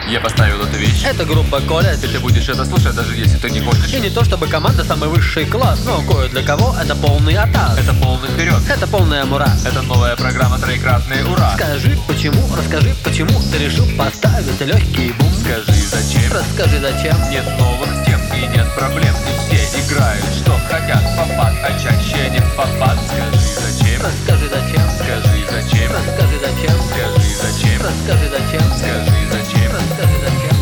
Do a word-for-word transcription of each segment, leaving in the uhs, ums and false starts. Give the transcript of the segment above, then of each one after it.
Я поставил эту вещь. Это группа Коля. И ты будешь это слушать, даже если ты не хочешь. И не то чтобы команда самый высший класс, но кое для кого это полный атас. Это полный вперед. Это полная мура. Это новая программа «Троекратный ура». Скажи почему, расскажи почему ты решил поставить легкий бум. Скажи зачем. Расскажи зачем. Нет новых тем и нет проблем. И все играют, что хотят. Попад, а чаще не попад. Скажи зачем. Расскажи зачем. Скажи зачем. Расскажи зачем. Скажи зачем. Расскажи зачем. Скажи зачем. Расскажи зачем.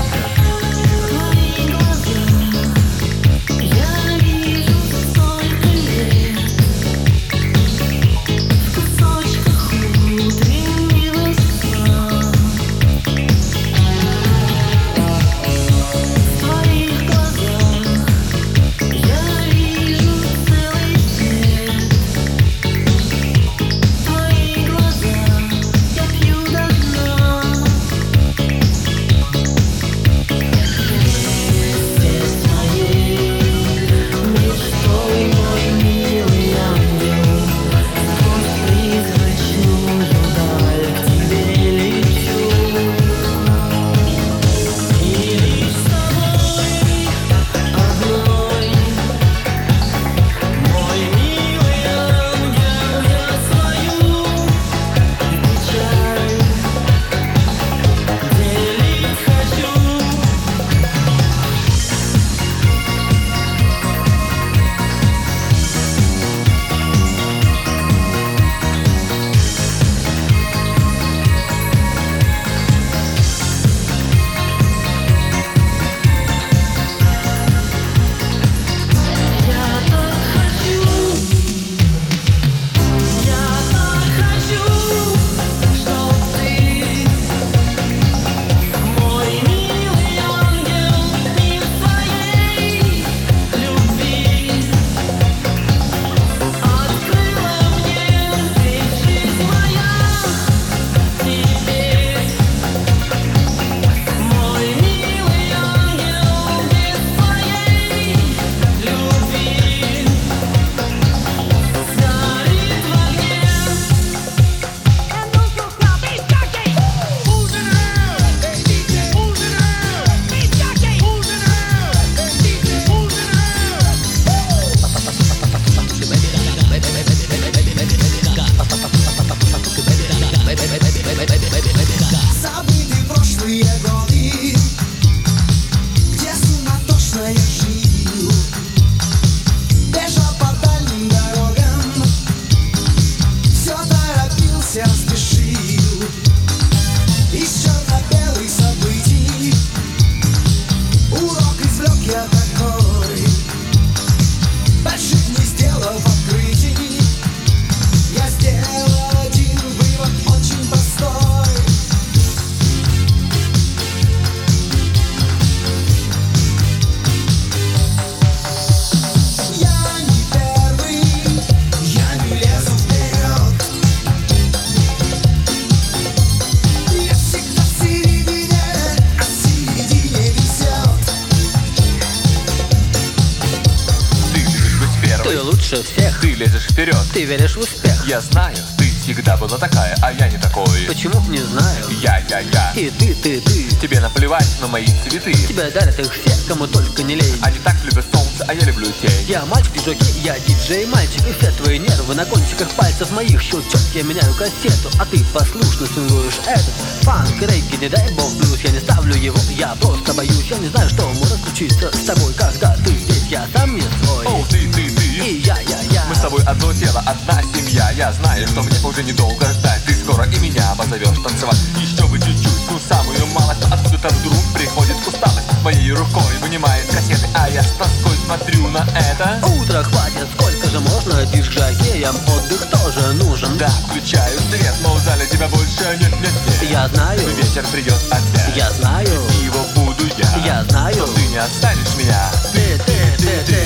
Лучше всех. Ты лезешь вперед. Ты веришь в успех. Я знаю, ты всегда была такая, а я не такой. Почему? Не знаю. Я, я, я. И ты, ты, ты. Тебе наплевать на мои цветы. Тебя дарят их все, кому только не лень. Они так любят солнце, а я люблю тень. Я мальчик и джокей, я диджей мальчик. И все твои нервы на кончиках пальцев моих щелчок. Я меняю кассету, а ты послушно свингуешь этот фанк, регги, не дай бог блюз. Я не ставлю его, я просто боюсь. Я не знаю, что может случиться с тобой, когда ты здесь. Я сам не свой. О, ты, ты, ты. И я, я, я. Мы с тобой одно тело, одна семья. Я знаю, что мне уже недолго ждать. Ты скоро и меня позовешь танцевать. Еще бы чуть-чуть, ну самую малость. Но откуда-то вдруг приходит усталость. Моей рукой вынимает кассеты, а я с тоской смотрю на это. Утро хватит, сколько же можно? Диск жокеям отдых тоже нужен. Да, включаю свет, но в зале тебя больше нет, нет, нет. Я знаю, вечер придет опять. Я знаю, и его буду я. Я знаю, но ты не останешь меня. Ты, ты, ты, ты.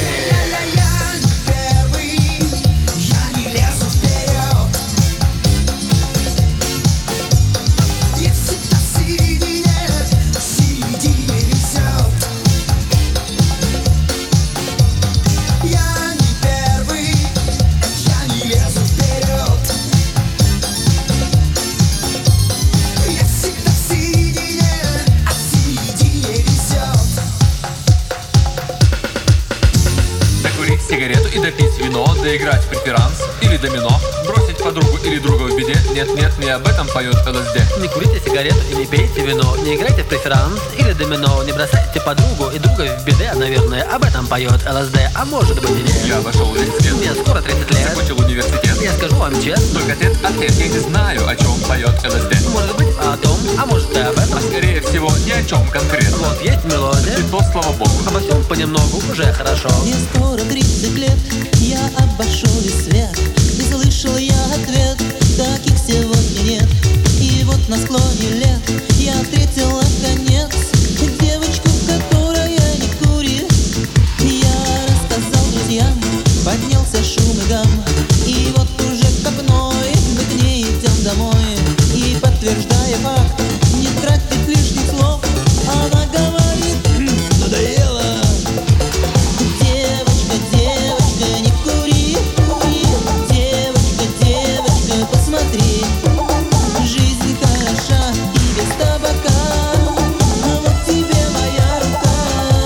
и допить вино, доиграть в преферанс или домино, бросить подругу или друга в беде. Нет-нет, не об этом поет ЛСД. Не курите сигарету и не пейте вино, не играйте в преферанс или домино, не бросайте подругу и друга в беде. Наверное, об этом поет ЛСД, а может быть и нет. Я вошел в университет, Мне скоро тридцать лет, закончил университет. Я скажу вам честно, Только тет а тет, я не знаю, о чем поет ЛСД. может быть о том, а может и об этом. А скорее всего, ни о чем конкретно. Вот есть мелодия, И то, слава богу. обо всем понемногу уже хорошо. Мне скоро тридцать лет, я обошел весь свет, и слышал я ответ, таких сегодня нет. И вот на склоне лет я встретила конец девочку, которая не курит. Я рассказал друзьям, поднялся шум и гам, и вот уже к одной мы к ней идем домой. И подтверждая факт, не тратит лишних слов, она говорит: надоело. Девочка, девочка, не кури, кури. Девочка, девочка, посмотри, жизнь хороша и без табака. Вот тебе моя рука.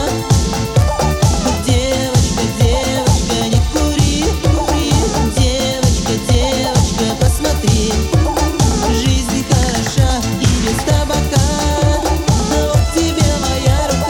Девочка, девочка, не кури, кури. Девочка, девочка, посмотри, жизнь хороша и без табака. Вот тебе моя рука.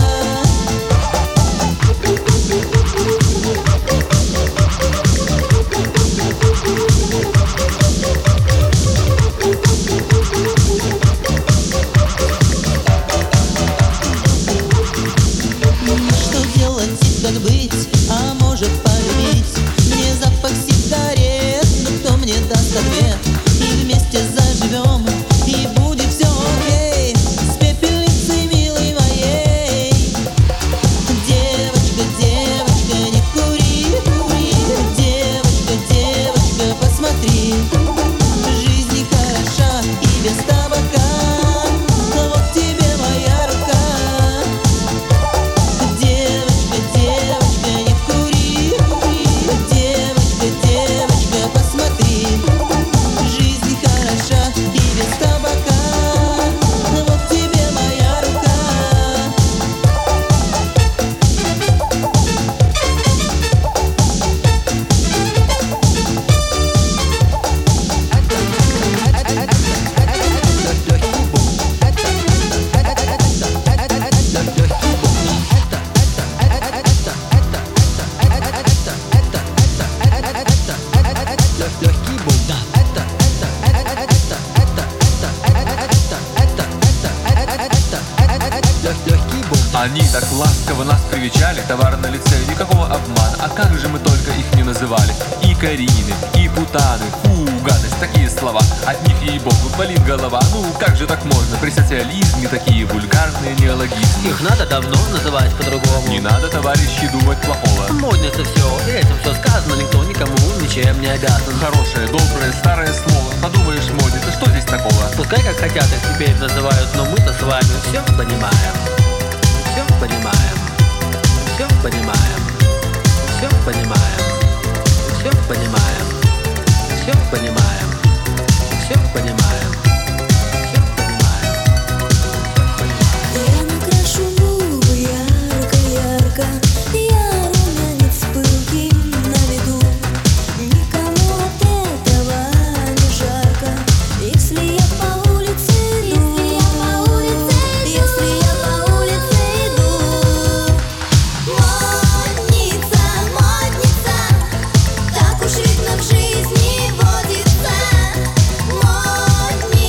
Что делать и как быть, а может полюбить? Мне запах сигарет, но кто мне даст ответ? И вместе заживем, и будет все окей, с пепельницей милой моей. Девочка, девочка, не кури, кури. Девочка, девочка, посмотри, жизнь хороша и без табака. Вот тебе моя рука. Девочка, девочка, не кури, кури. Девочка, девочка, посмотри, жизнь хороша и без табака. Вот тебе моя рука. Они так ласково нас привечали, товар на лице, никакого обмана. А как же мы только их не называли? И Карины, и Путаны, фу, гадость, такие слова. От них, ей-богу, болит голова. Ну, как же так можно? При социализме такие вульгарные неологизмы. Их надо давно называть по-другому. Не надо, товарищи, думать плохого. Модница все, и этим все сказано, никто никому ничем не обязан. Хорошее, доброе, старое слово. Подумаешь, модница, что здесь такого? Пускай как хотят их теперь называют, но мы-то с вами все понимаем. Все понимаем. Все понимаем. Все понимаем. Все понимаем. Все понимаем. Все понимаем. Все понимаем. Я накрашу губы ярко-ярко, я румянец пылкий наведу. Никому от этого не жарко, если я по улице иду. Если я по улице иду. Модница, модница, так уж видно в жизни водится. Модница.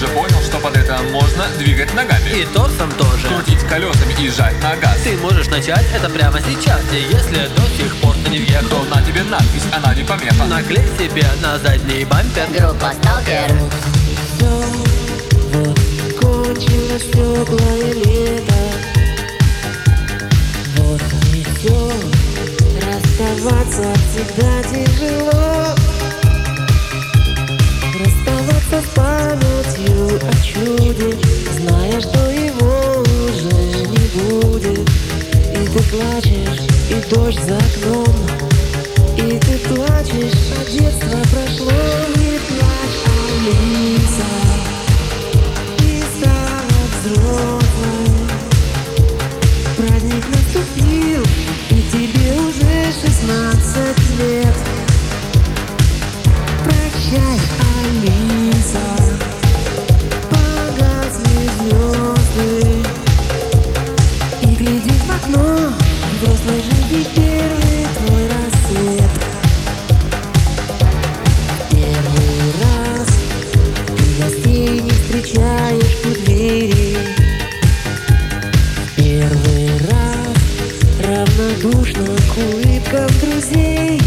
уже понял, что под это можно двигать ногами И торсом тоже. крутить колесами и жать на газ. Ты можешь начать это прямо сейчас. И если до сих пор ты не въехал, То на тебе надпись, она не помеха. наклей себе на задний бампер. Группа «Сталкер». Вот кончилось теплое лето. Вот и все. Расставаться всегда тяжело. Расставаться с памятью о чуде, зная, что его уже не будет. И ты плачешь, и дождь за окном, и ты плачешь, а детство прошло. Не плачь, Алиса, ты стала взрослой. Праздник наступил, и тебе уже шестнадцать лет. Прощай, Алиса, погасли звезды. И глядишь в окно, взрослой жизни первый твой рассвет. Первый раз ты гостей не встречаешь у двери. Первый раз равнодушно к улыбкам друзей.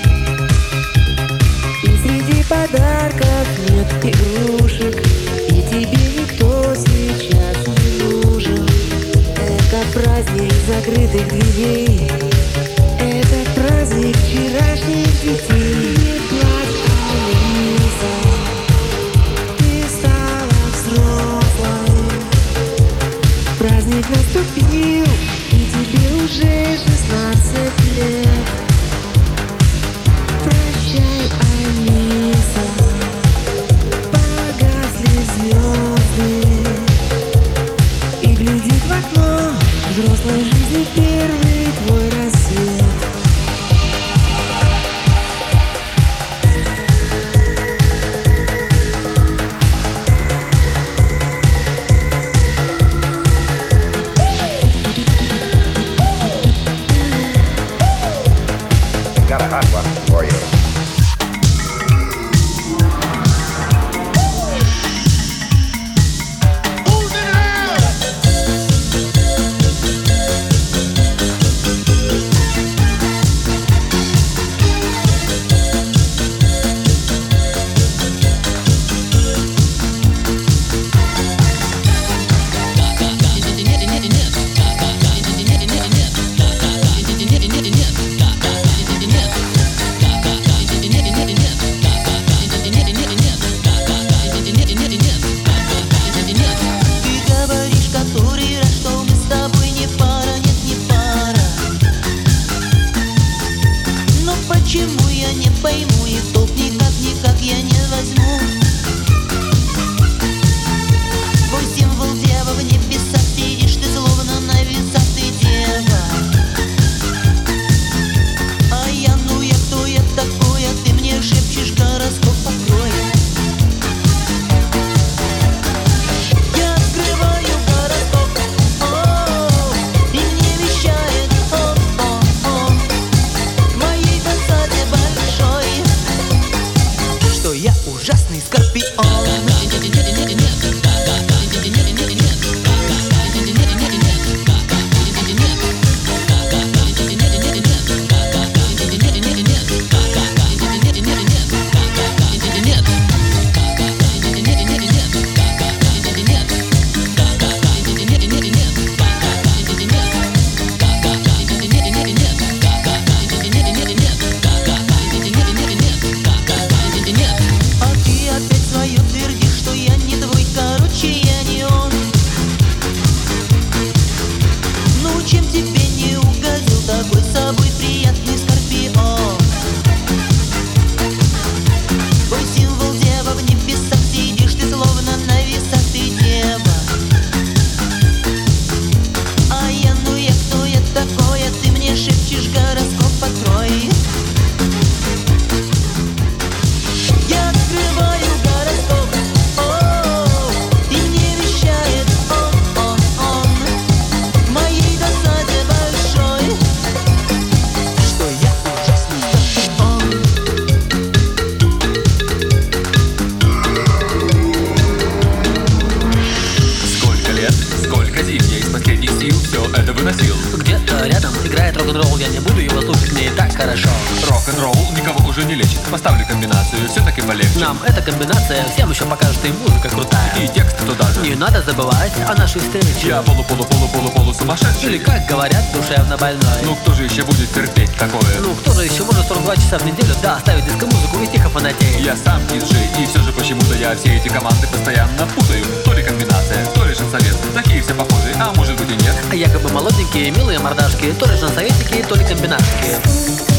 И среди подарков нет игрушек, и тебе никто сейчас не нужен. Это праздник закрытых дверей, это праздник вчерашних детей. Не плачь, Алиса, ты стала взрослой. Праздник наступил, и тебе уже шестнадцать лет. Прощай, Алиса, погасли звезды. И глядит в окно взрослой жизни первый твой рассвет. Got a hot one for you. рок-н-ролл, я не буду его слушать, мне и так хорошо. Рок-н-ролл никого уже не лечит. Поставлю комбинацию, все-таки полегче. Нам эта комбинация всем еще покажет, и музыка крутая. И текст туда же. Не надо забывать о нашей встрече. Я полу-полу-полу-полу-полу сумасшедший. Или, как говорят, душевно больной. Ну кто же еще будет терпеть такое? Ну кто же еще может сорок два часа в неделю, да, ставить диско-музыку и тихо фанатеть? Я сам диджей, и все же почему-то я все эти команды постоянно путаю. То ли комбинация, то ли шансовет. Такие все похожие, а может быть и нет. А якобы молоденькие, милые мордашки, то ли жансоветики, то ли комбинашки.